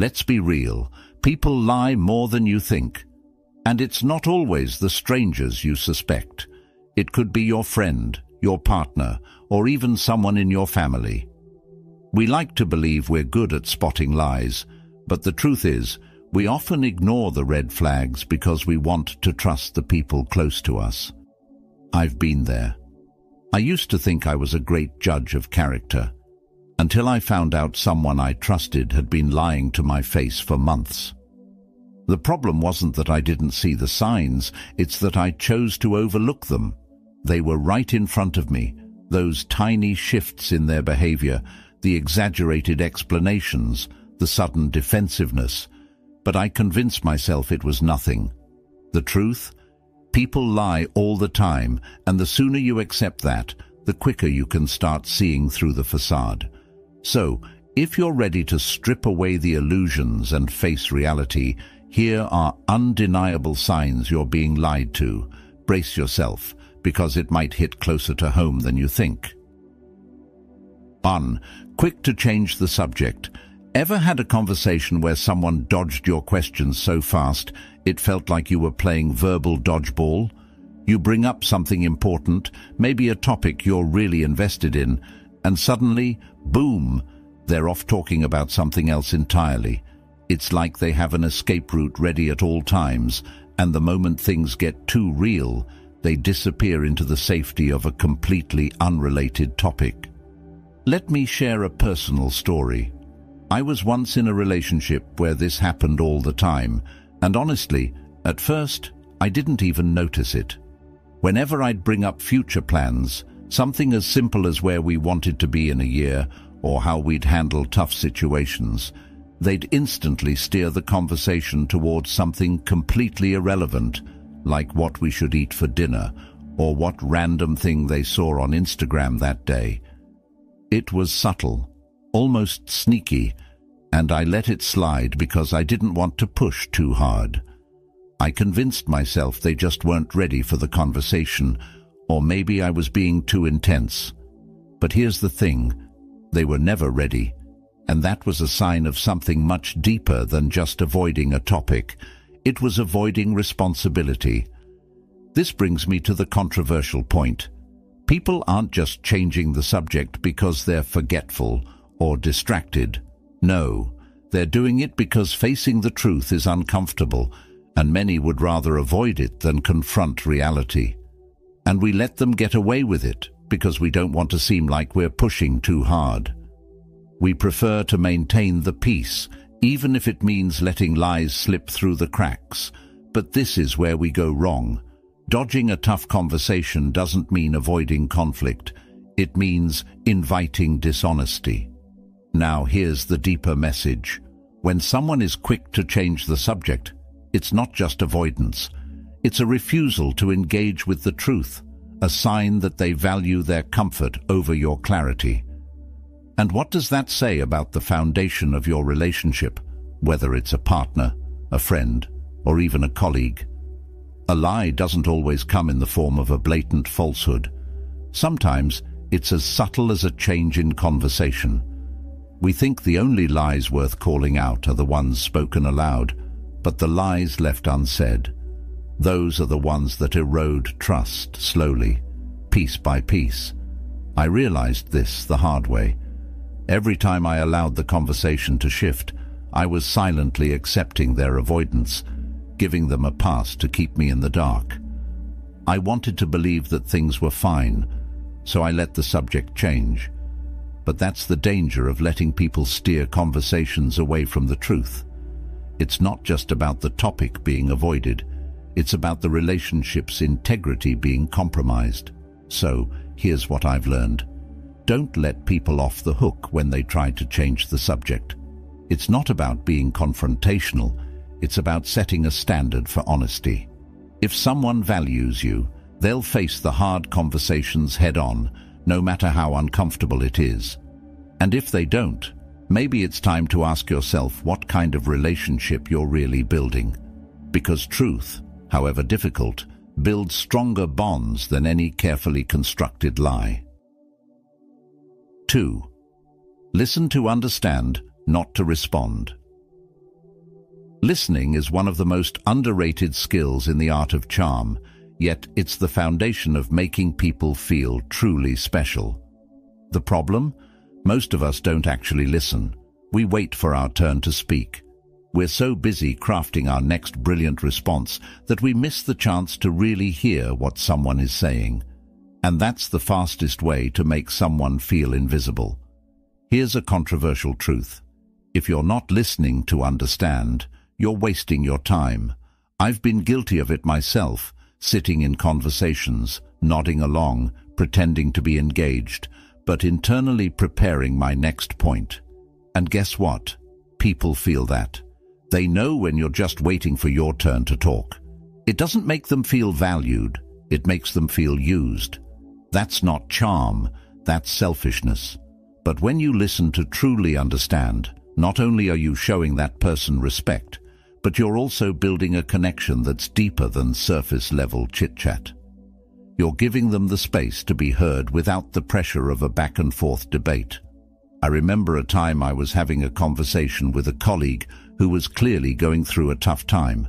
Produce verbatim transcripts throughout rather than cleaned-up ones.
Let's be real. People lie more than you think. And it's not always the strangers you suspect. It could be your friend, your partner, or even someone in your family. We like to believe we're good at spotting lies, but the truth is, we often ignore the red flags because we want to trust the people close to us. I've been there. I used to think I was a great judge of character, until I found out someone I trusted had been lying to my face for months. The problem wasn't that I didn't see the signs, it's that I chose to overlook them. They were right in front of me, those tiny shifts in their behavior, the exaggerated explanations, the sudden defensiveness. But I convinced myself it was nothing. The truth? People lie all the time, and the sooner you accept that, the quicker you can start seeing through the facade. So, if you're ready to strip away the illusions and face reality, here are undeniable signs you're being lied to. Brace yourself, because it might hit closer to home than you think. one. Quick to change the subject. Ever had a conversation where someone dodged your questions so fast it felt like you were playing verbal dodgeball? You bring up something important, maybe a topic you're really invested in, and suddenly, boom, they're off talking about something else entirely. It's like they have an escape route ready at all times, and the moment things get too real, they disappear into the safety of a completely unrelated topic. Let me share a personal story. I was once in a relationship where this happened all the time, and honestly, at first, I didn't even notice it. Whenever I'd bring up future plans, something as simple as where we wanted to be in a year, or how we'd handle tough situations, they'd instantly steer the conversation towards something completely irrelevant, like what we should eat for dinner, or what random thing they saw on Instagram that day. It was subtle, almost sneaky, and I let it slide because I didn't want to push too hard. I convinced myself they just weren't ready for the conversation, or maybe I was being too intense. But here's the thing, they were never ready, and that was a sign of something much deeper than just avoiding a topic. It was avoiding responsibility. This brings me to the controversial point. People aren't just changing the subject because they're forgetful or distracted. No, they're doing it because facing the truth is uncomfortable, and many would rather avoid it than confront reality. And we let them get away with it because we don't want to seem like we're pushing too hard. We prefer to maintain the peace, even if it means letting lies slip through the cracks. But this is where we go wrong. Dodging a tough conversation doesn't mean avoiding conflict. It means inviting dishonesty. Now here's the deeper message. When someone is quick to change the subject, it's not just avoidance. It's a refusal to engage with the truth, a sign that they value their comfort over your clarity. And what does that say about the foundation of your relationship, whether it's a partner, a friend, or even a colleague? A lie doesn't always come in the form of a blatant falsehood. Sometimes it's as subtle as a change in conversation. We think the only lies worth calling out are the ones spoken aloud, but the lies left unsaid, those are the ones that erode trust slowly, piece by piece. I realized this the hard way. Every time I allowed the conversation to shift, I was silently accepting their avoidance, giving them a pass to keep me in the dark. I wanted to believe that things were fine, so I let the subject change. But that's the danger of letting people steer conversations away from the truth. It's not just about the topic being avoided, it's about the relationship's integrity being compromised. So, here's what I've learned. Don't let people off the hook when they try to change the subject. It's not about being confrontational, it's about setting a standard for honesty. If someone values you, they'll face the hard conversations head-on, no matter how uncomfortable it is. And if they don't, maybe it's time to ask yourself what kind of relationship you're really building. Because truth, however difficult, builds stronger bonds than any carefully constructed lie. two. Listen to understand, not to respond. Listening is one of the most underrated skills in the art of charm, yet it's the foundation of making people feel truly special. The problem? Most of us don't actually listen. We wait for our turn to speak. We're so busy crafting our next brilliant response that we miss the chance to really hear what someone is saying. And that's the fastest way to make someone feel invisible. Here's a controversial truth. If you're not listening to understand, you're wasting your time. I've been guilty of it myself, sitting in conversations, nodding along, pretending to be engaged, but internally preparing my next point. And guess what? People feel that. They know when you're just waiting for your turn to talk. It doesn't make them feel valued, it makes them feel used. That's not charm, that's selfishness. But when you listen to truly understand, not only are you showing that person respect, but you're also building a connection that's deeper than surface-level chit-chat. You're giving them the space to be heard without the pressure of a back-and-forth debate. I remember a time I was having a conversation with a colleague who was clearly going through a tough time.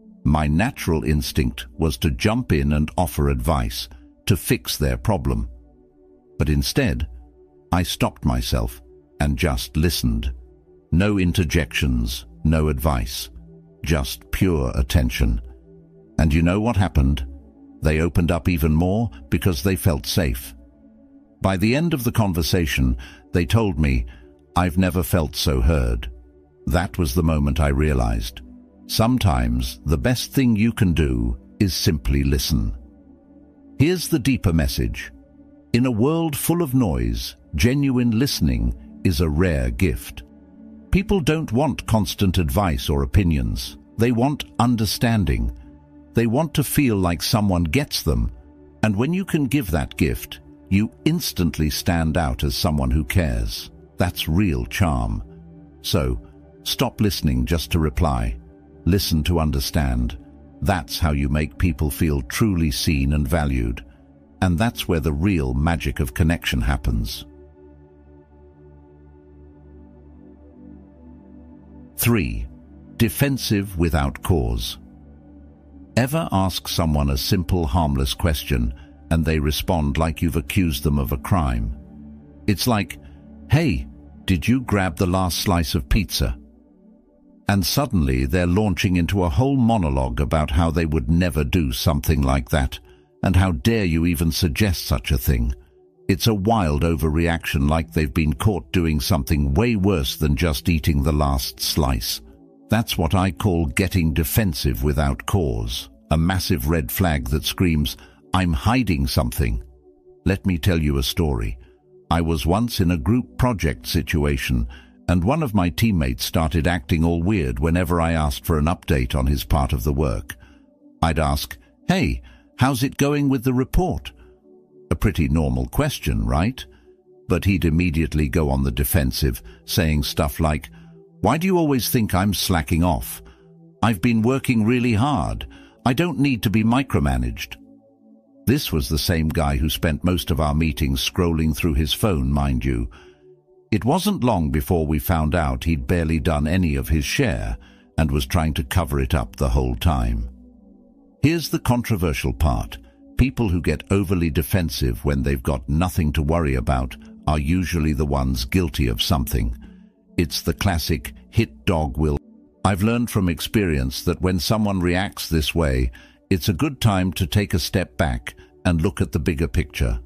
My natural instinct was to jump in and offer advice, to fix their problem. But instead, I stopped myself and just listened. No interjections, no advice. Just pure attention. And you know what happened? They opened up even more because they felt safe. By the end of the conversation, they told me, "I've never felt so heard." That was the moment I realized. Sometimes the best thing you can do is simply listen. Here's the deeper message. In a world full of noise, genuine listening is a rare gift. People don't want constant advice or opinions. They want understanding. They want to feel like someone gets them. And when you can give that gift, you instantly stand out as someone who cares. That's real charm. So, stop listening just to reply. Listen to understand. That's how you make people feel truly seen and valued. And that's where the real magic of connection happens. Three. Defensive without cause. Ever ask someone a simple, harmless question and they respond like you've accused them of a crime? It's like, "Hey, did you grab the last slice of pizza?" And suddenly they're launching into a whole monologue about how they would never do something like that, and how dare you even suggest such a thing. It's a wild overreaction, like they've been caught doing something way worse than just eating the last slice. That's what I call getting defensive without cause, a massive red flag that screams, "I'm hiding something." Let me tell you a story. I was once in a group project situation, and one of my teammates started acting all weird whenever I asked for an update on his part of the work. I'd ask, "Hey, how's it going with the report?" A pretty normal question, right? But he'd immediately go on the defensive, saying stuff like, "Why do you always think I'm slacking off? I've been working really hard. I don't need to be micromanaged." This was the same guy who spent most of our meetings scrolling through his phone, mind you. It wasn't long before we found out he'd barely done any of his share and was trying to cover it up the whole time. Here's the controversial part. People who get overly defensive when they've got nothing to worry about are usually the ones guilty of something. It's the classic hit dog will. I've learned from experience that when someone reacts this way, it's a good time to take a step back and look at the bigger picture.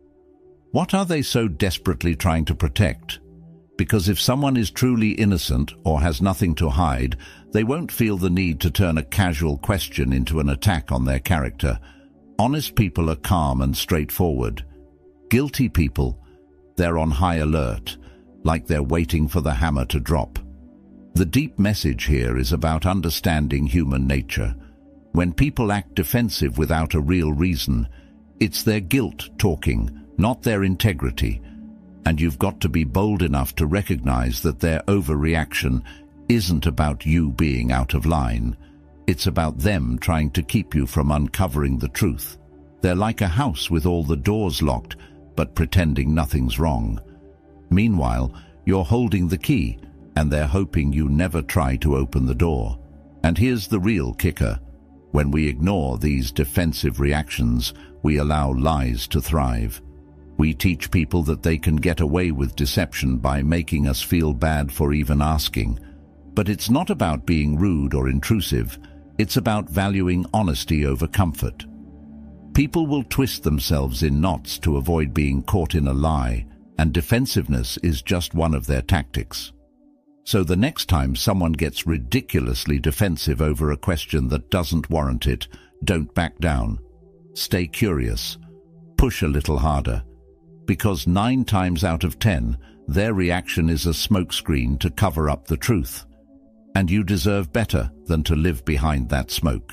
What are they so desperately trying to protect? Because if someone is truly innocent or has nothing to hide, they won't feel the need to turn a casual question into an attack on their character. Honest people are calm and straightforward. Guilty people, they're on high alert, like they're waiting for the hammer to drop. The deep message here is about understanding human nature. When people act defensive without a real reason, it's their guilt talking, not their integrity. And you've got to be bold enough to recognize that their overreaction isn't about you being out of line. It's about them trying to keep you from uncovering the truth. They're like a house with all the doors locked, but pretending nothing's wrong. Meanwhile, you're holding the key, and they're hoping you never try to open the door. And here's the real kicker. When we ignore these defensive reactions, we allow lies to thrive. We teach people that they can get away with deception by making us feel bad for even asking. But it's not about being rude or intrusive. It's about valuing honesty over comfort. People will twist themselves in knots to avoid being caught in a lie, and defensiveness is just one of their tactics. So the next time someone gets ridiculously defensive over a question that doesn't warrant it, don't back down. Stay curious. Push a little harder. Because nine times out of ten, their reaction is a smokescreen to cover up the truth. And you deserve better than to live behind that smoke.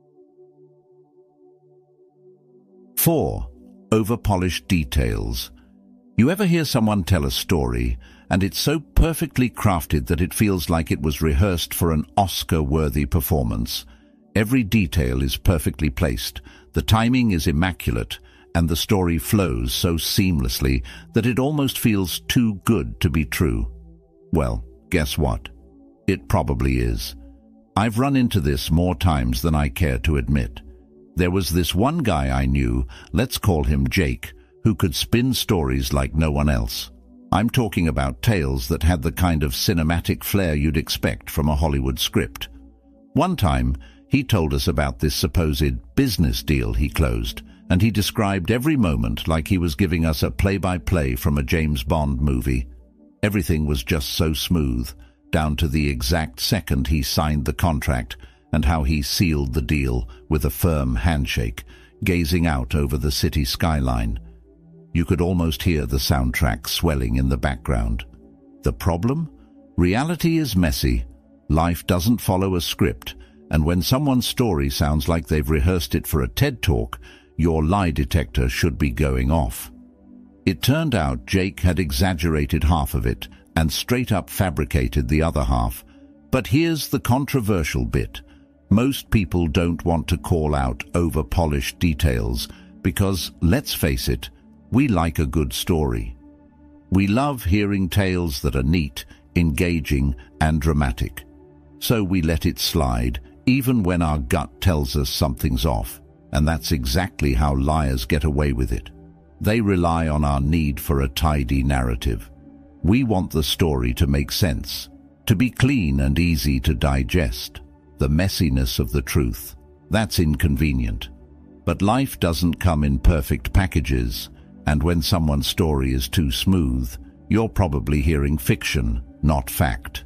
four. Over-polished details. You ever hear someone tell a story, and it's so perfectly crafted that it feels like it was rehearsed for an Oscar-worthy performance? Every detail is perfectly placed, the timing is immaculate, and the story flows so seamlessly that it almost feels too good to be true. Well, guess what? It probably is. I've run into this more times than I care to admit. There was this one guy I knew, let's call him Jake, who could spin stories like no one else. I'm talking about tales that had the kind of cinematic flair you'd expect from a Hollywood script. One time, he told us about this supposed business deal he closed, and he described every moment like he was giving us a play-by-play from a James Bond movie. Everything was just so smooth, down to the exact second he signed the contract, and how he sealed the deal with a firm handshake, gazing out over the city skyline. You could almost hear the soundtrack swelling in the background. The problem? Reality is messy. Life doesn't follow a script, and when someone's story sounds like they've rehearsed it for a TED Talk, your lie detector should be going off. It turned out Jake had exaggerated half of it and straight up fabricated the other half. But here's the controversial bit. Most people don't want to call out over-polished details because, let's face it, we like a good story. We love hearing tales that are neat, engaging, and dramatic. So we let it slide, even when our gut tells us something's off. And that's exactly how liars get away with it. They rely on our need for a tidy narrative. We want the story to make sense, to be clean and easy to digest. The messiness of the truth, that's inconvenient. But life doesn't come in perfect packages, and when someone's story is too smooth, you're probably hearing fiction, not fact.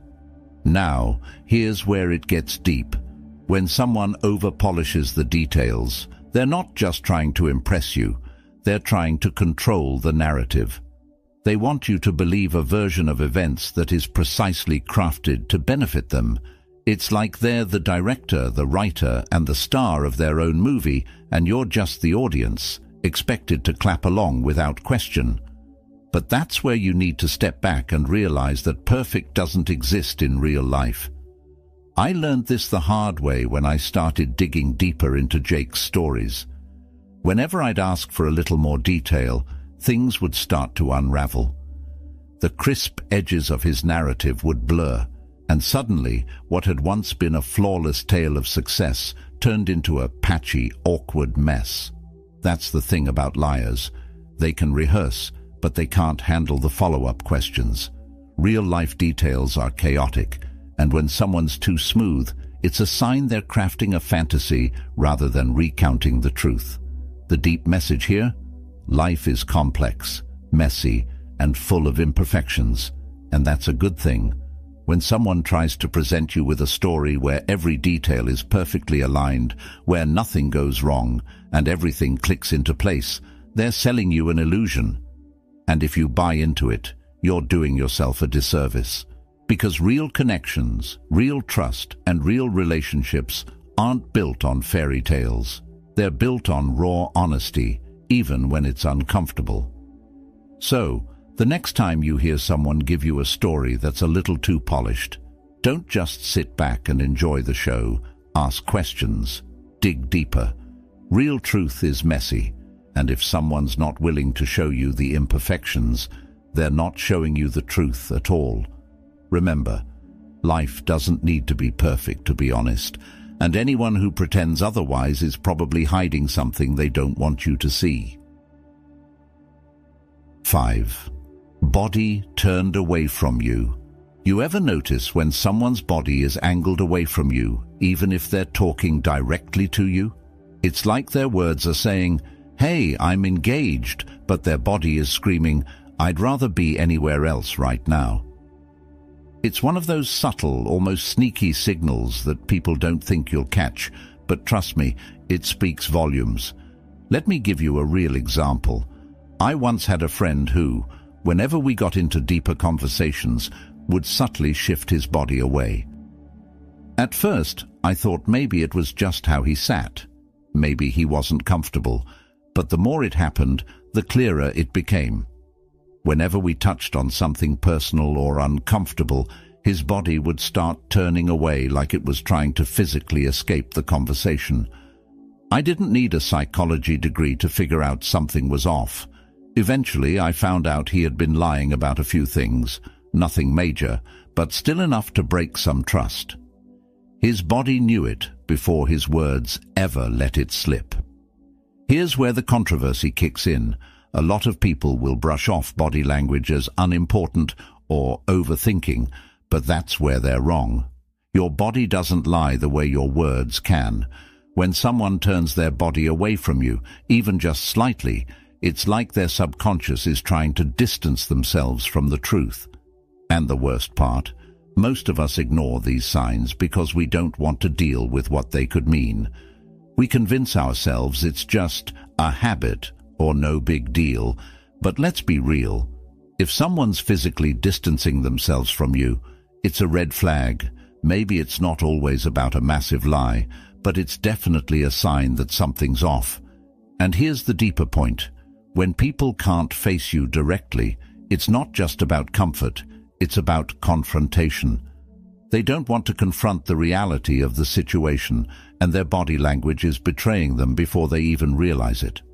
Now, here's where it gets deep. When someone over-polishes the details, they're not just trying to impress you, they're trying to control the narrative. They want you to believe a version of events that is precisely crafted to benefit them. It's like they're the director, the writer, and the star of their own movie, and you're just the audience, expected to clap along without question. But that's where you need to step back and realize that perfect doesn't exist in real life. I learned this the hard way when I started digging deeper into Jake's stories. Whenever I'd ask for a little more detail, things would start to unravel. The crisp edges of his narrative would blur, and suddenly what had once been a flawless tale of success turned into a patchy, awkward mess. That's the thing about liars. They can rehearse, but they can't handle the follow-up questions. Real-life details are chaotic, and when someone's too smooth, it's a sign they're crafting a fantasy rather than recounting the truth. The deep message here? Life is complex, messy, and full of imperfections, and that's a good thing. When someone tries to present you with a story where every detail is perfectly aligned, where nothing goes wrong, and everything clicks into place, they're selling you an illusion. And if you buy into it, you're doing yourself a disservice. Because real connections, real trust, and real relationships aren't built on fairy tales. They're built on raw honesty, even when it's uncomfortable. So, the next time you hear someone give you a story that's a little too polished, don't just sit back and enjoy the show. Ask questions. Dig deeper. Real truth is messy, and if someone's not willing to show you the imperfections, they're not showing you the truth at all. Remember, Life doesn't need to be perfect, to be honest, and anyone who pretends otherwise is probably hiding something they don't want you to see. five. Body turned away from you. You ever notice when someone's body is angled away from you, even if they're talking directly to you? It's like their words are saying, "Hey, I'm engaged," but their body is screaming, "I'd rather be anywhere else right now." It's one of those subtle, almost sneaky signals that people don't think you'll catch, but trust me, it speaks volumes. Let me give you a real example. I once had a friend who, whenever we got into deeper conversations, would subtly shift his body away. At first, I thought maybe it was just how he sat. Maybe he wasn't comfortable, but the more it happened, the clearer it became. Whenever we touched on something personal or uncomfortable, his body would start turning away like it was trying to physically escape the conversation. I didn't need a psychology degree to figure out something was off. Eventually, I found out he had been lying about a few things, nothing major, but still enough to break some trust. His body knew it before his words ever let it slip. Here's where the controversy kicks in. A lot of people will brush off body language as unimportant or overthinking, but that's where they're wrong. Your body doesn't lie the way your words can. When someone turns their body away from you, even just slightly, it's like their subconscious is trying to distance themselves from the truth. And the worst part, most of us ignore these signs because we don't want to deal with what they could mean. We convince ourselves it's just a habit or no big deal, but let's be real. If someone's physically distancing themselves from you, it's a red flag. Maybe it's not always about a massive lie, but it's definitely a sign that something's off. And here's the deeper point. When people can't face you directly, it's not just about comfort, it's about confrontation. They don't want to confront the reality of the situation, and their body language is betraying them before they even realize it.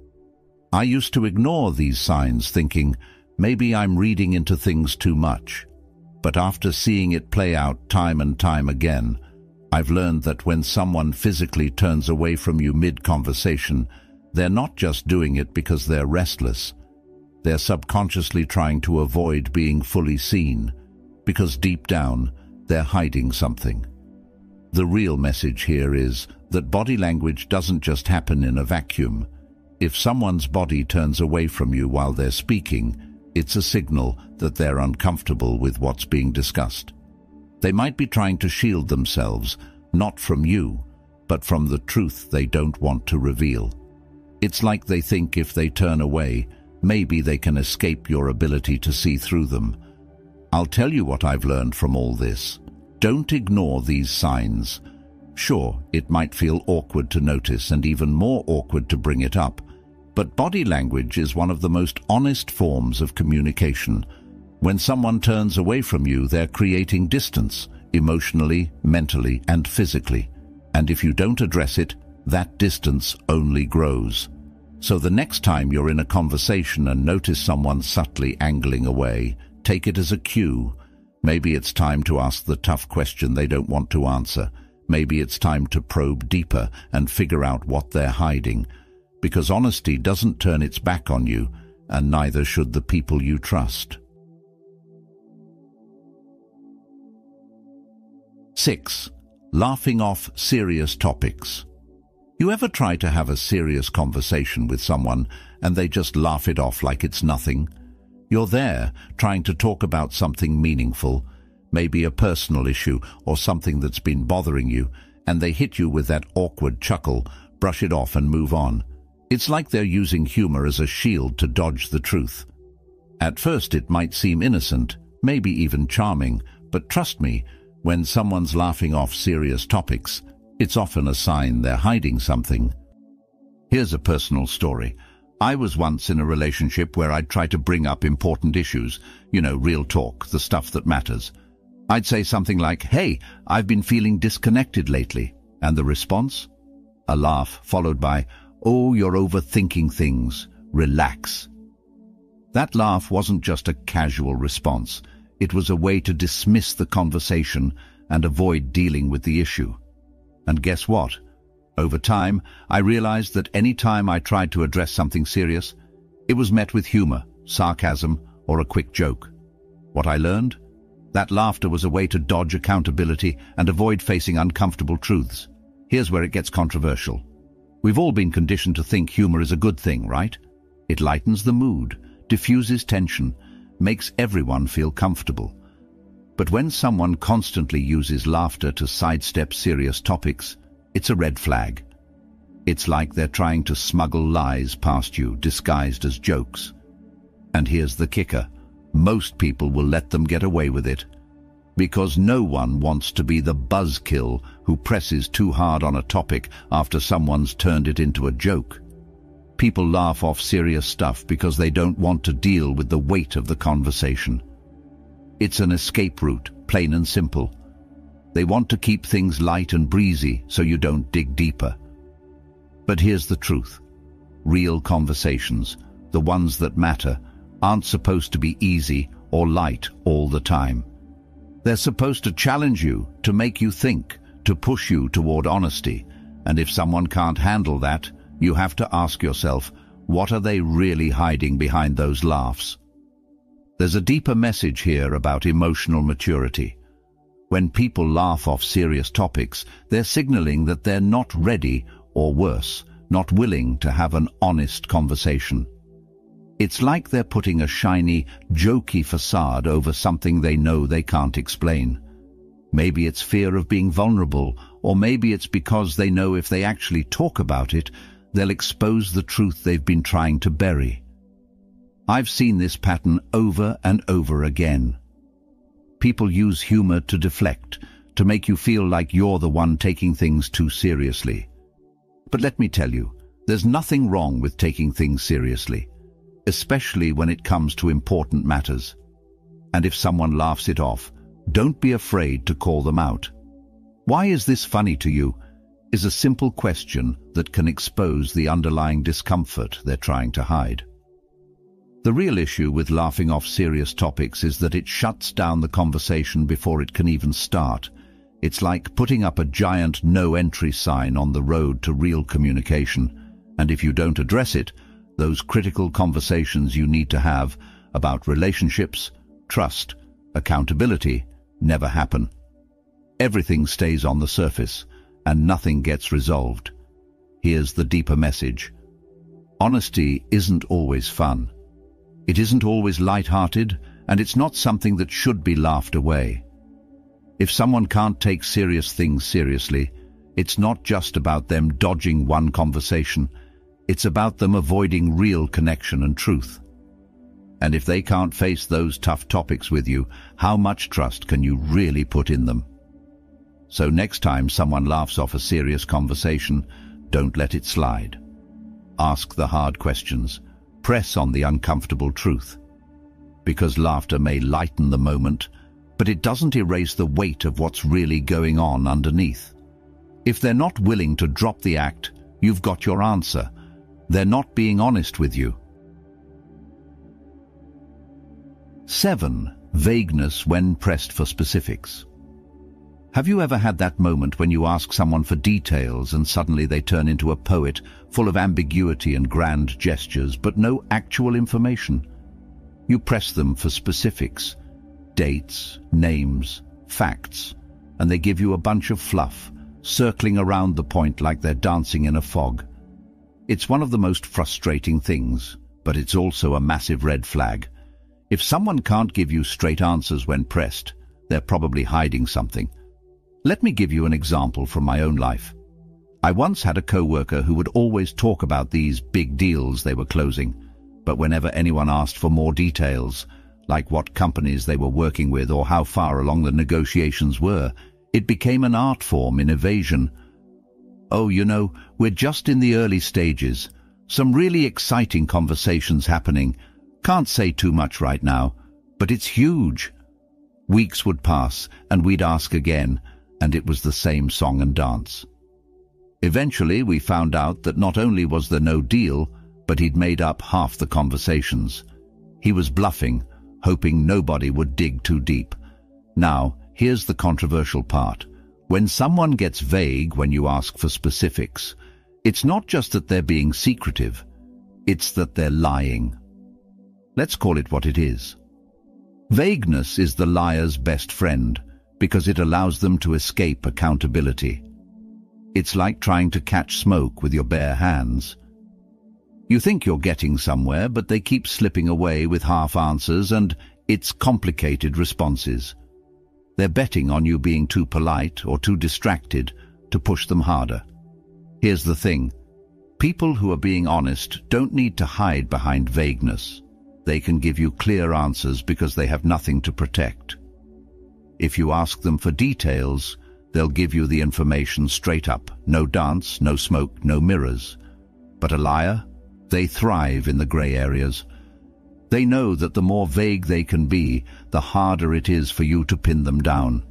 I used to ignore these signs thinking, maybe I'm reading into things too much. But after seeing it play out time and time again, I've learned that when someone physically turns away from you mid-conversation, they're not just doing it because they're restless. They're subconsciously trying to avoid being fully seen, because deep down, they're hiding something. The real message here is that body language doesn't just happen in a vacuum. If someone's body turns away from you while they're speaking, it's a signal that they're uncomfortable with what's being discussed. They might be trying to shield themselves, not from you, but from the truth they don't want to reveal. It's like they think if they turn away, maybe they can escape your ability to see through them. I'll tell you what I've learned from all this. Don't ignore these signs. Sure, it might feel awkward to notice and even more awkward to bring it up, but body language is one of the most honest forms of communication. When someone turns away from you, they're creating distance, emotionally, mentally, and physically. And if you don't address it, that distance only grows. So the next time you're in a conversation and notice someone subtly angling away, take it as a cue. Maybe it's time to ask the tough question they don't want to answer. Maybe it's time to probe deeper and figure out what they're hiding. Because honesty doesn't turn its back on you, and neither should the people you trust. six. Laughing off serious topics. You ever try to have a serious conversation with someone and they just laugh it off like it's nothing? You're there, trying to talk about something meaningful, maybe a personal issue or something that's been bothering you, and they hit you with that awkward chuckle, brush it off and move on. It's like they're using humor as a shield to dodge the truth. At first it might seem innocent, maybe even charming, but trust me, when someone's laughing off serious topics, it's often a sign they're hiding something. Here's a personal story. I was once in a relationship where I'd try to bring up important issues, you know, real talk, the stuff that matters. I'd say something like, "Hey, I've been feeling disconnected lately." And the response? A laugh followed by, "Oh, you're overthinking things. Relax." That laugh wasn't just a casual response. It was a way to dismiss the conversation, and avoid dealing with the issue. And guess what? Over time, I realized that any time I tried to address something serious, it was met with humor, sarcasm, or a quick joke. What I learned? That laughter was a way to dodge accountability and avoid facing uncomfortable truths. Here's where it gets controversial. We've all been conditioned to think humor is a good thing, right? It lightens the mood, diffuses tension, makes everyone feel comfortable. But when someone constantly uses laughter to sidestep serious topics, it's a red flag. It's like they're trying to smuggle lies past you, disguised as jokes. And here's the kicker. Most people will let them get away with it, because no one wants to be the buzzkill who presses too hard on a topic after someone's turned it into a joke. People laugh off serious stuff because they don't want to deal with the weight of the conversation. It's an escape route, plain and simple. They want to keep things light and breezy so you don't dig deeper. But here's the truth. Real conversations, the ones that matter, aren't supposed to be easy or light all the time. They're supposed to challenge you, to make you think, to push you toward honesty. And if someone can't handle that, you have to ask yourself, what are they really hiding behind those laughs? There's a deeper message here about emotional maturity. When people laugh off serious topics, they're signaling that they're not ready, or worse, not willing to have an honest conversation. It's like they're putting a shiny, jokey facade over something they know they can't explain. Maybe it's fear of being vulnerable, or maybe it's because they know if they actually talk about it, they'll expose the truth they've been trying to bury. I've seen this pattern over and over again. People use humor to deflect, to make you feel like you're the one taking things too seriously. But let me tell you, there's nothing wrong with taking things seriously, especially when it comes to important matters. And if someone laughs it off, don't be afraid to call them out. Why is this funny to you? Is a simple question that can expose the underlying discomfort they're trying to hide. The real issue with laughing off serious topics is that it shuts down the conversation before it can even start. It's like putting up a giant no-entry sign on the road to real communication. And if you don't address it, those critical conversations you need to have about relationships, trust, accountability never happen. Everything stays on the surface, and nothing gets resolved. Here's the deeper message. Honesty isn't always fun. It isn't always light-hearted, and it's not something that should be laughed away. If someone can't take serious things seriously, it's not just about them dodging one conversation. It's about them avoiding real connection and truth. And if they can't face those tough topics with you, how much trust can you really put in them? So next time someone laughs off a serious conversation, don't let it slide. Ask the hard questions. Press on the uncomfortable truth. Because laughter may lighten the moment, but it doesn't erase the weight of what's really going on underneath. If they're not willing to drop the act, you've got your answer. They're not being honest with you. seven. Vagueness when pressed for specifics. Have you ever had that moment when you ask someone for details and suddenly they turn into a poet full of ambiguity and grand gestures, but no actual information? You press them for specifics, dates, names, facts, and they give you a bunch of fluff, circling around the point like they're dancing in a fog. It's one of the most frustrating things, but it's also a massive red flag. If someone can't give you straight answers when pressed, they're probably hiding something. Let me give you an example from my own life. I once had a co-worker who would always talk about these big deals they were closing, but whenever anyone asked for more details, like what companies they were working with or how far along the negotiations were, it became an art form in evasion. Oh, you know, we're just in the early stages. Some really exciting conversations happening. Can't say too much right now, but it's huge. Weeks would pass, and we'd ask again, and it was the same song and dance. Eventually, we found out that not only was there no deal, but he'd made up half the conversations. He was bluffing, hoping nobody would dig too deep. Now, here's the controversial part. When someone gets vague when you ask for specifics, it's not just that they're being secretive, it's that they're lying. Let's call it what it is. Vagueness is the liar's best friend because it allows them to escape accountability. It's like trying to catch smoke with your bare hands. You think you're getting somewhere, but they keep slipping away with half answers and it's complicated responses. They're betting on you being too polite or too distracted to push them harder. Here's the thing. People who are being honest don't need to hide behind vagueness. They can give you clear answers because they have nothing to protect. If you ask them for details, they'll give you the information straight up. No dance, no smoke, no mirrors. But a liar? They thrive in the grey areas. They know that the more vague they can be, the harder it is for you to pin them down.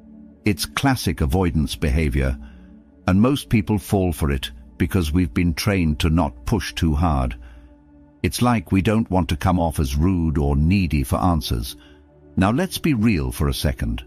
It's classic avoidance behavior, and most people fall for it because we've been trained to not push too hard. It's like we don't want to come off as rude or needy for answers. Now let's be real for a second.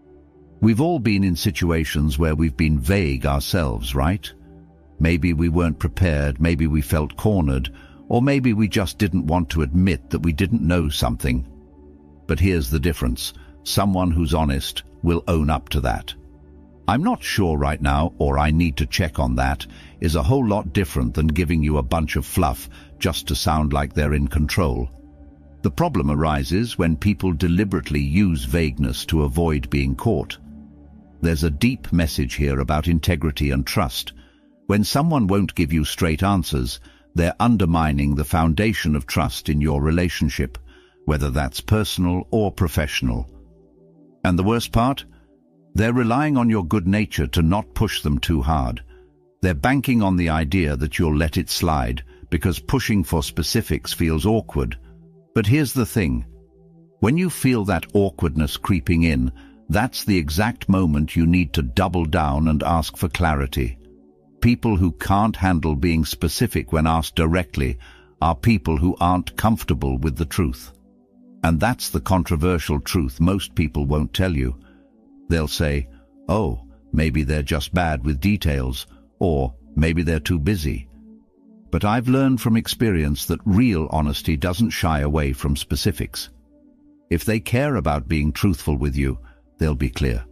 We've all been in situations where we've been vague ourselves, right? Maybe we weren't prepared, maybe we felt cornered, or maybe we just didn't want to admit that we didn't know something. But here's the difference. Someone who's honest will own up to that. I'm not sure right now, or I need to check on that, is a whole lot different than giving you a bunch of fluff just to sound like they're in control. The problem arises when people deliberately use vagueness to avoid being caught. There's a deep message here about integrity and trust. When someone won't give you straight answers, they're undermining the foundation of trust in your relationship, whether that's personal or professional. And the worst part? They're relying on your good nature to not push them too hard. They're banking on the idea that you'll let it slide because pushing for specifics feels awkward. But here's the thing. When you feel that awkwardness creeping in, that's the exact moment you need to double down and ask for clarity. People who can't handle being specific when asked directly are people who aren't comfortable with the truth. And that's the controversial truth most people won't tell you. They'll say, oh, maybe they're just bad with details, or maybe they're too busy. But I've learned from experience that real honesty doesn't shy away from specifics. If they care about being truthful with you, they'll be clear.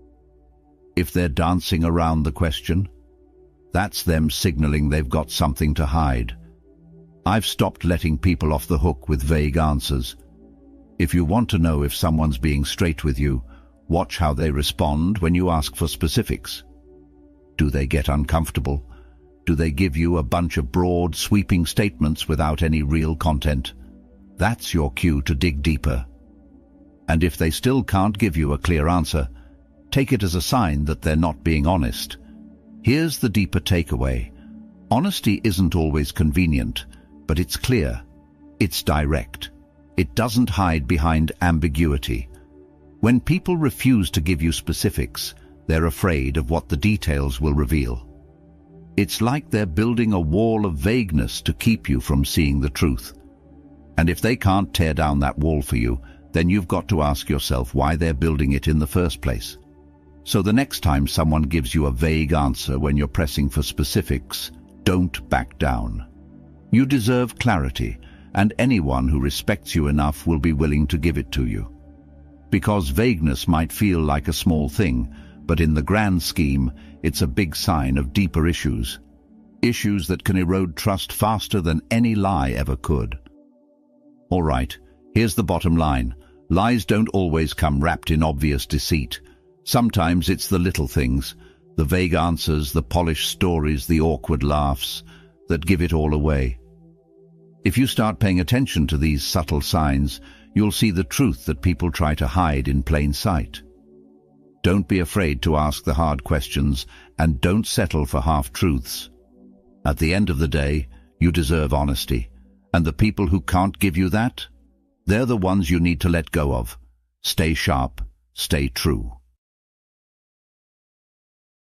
If they're dancing around the question, that's them signaling they've got something to hide. I've stopped letting people off the hook with vague answers. If you want to know if someone's being straight with you, watch how they respond when you ask for specifics. Do they get uncomfortable? Do they give you a bunch of broad, sweeping statements without any real content? That's your cue to dig deeper. And if they still can't give you a clear answer, take it as a sign that they're not being honest. Here's the deeper takeaway. Honesty isn't always convenient, but it's clear. It's direct. It doesn't hide behind ambiguity. When people refuse to give you specifics, they're afraid of what the details will reveal. It's like they're building a wall of vagueness to keep you from seeing the truth. And if they can't tear down that wall for you, then you've got to ask yourself why they're building it in the first place. So the next time someone gives you a vague answer when you're pressing for specifics, don't back down. You deserve clarity, and anyone who respects you enough will be willing to give it to you. Because vagueness might feel like a small thing, but in the grand scheme, it's a big sign of deeper issues. Issues that can erode trust faster than any lie ever could. All right, here's the bottom line. Lies don't always come wrapped in obvious deceit. Sometimes it's the little things, the vague answers, the polished stories, the awkward laughs, that give it all away. If you start paying attention to these subtle signs, you'll see the truth that people try to hide in plain sight. Don't be afraid to ask the hard questions, and don't settle for half-truths. At the end of the day, you deserve honesty, and the people who can't give you that, they're the ones you need to let go of. Stay sharp, stay true.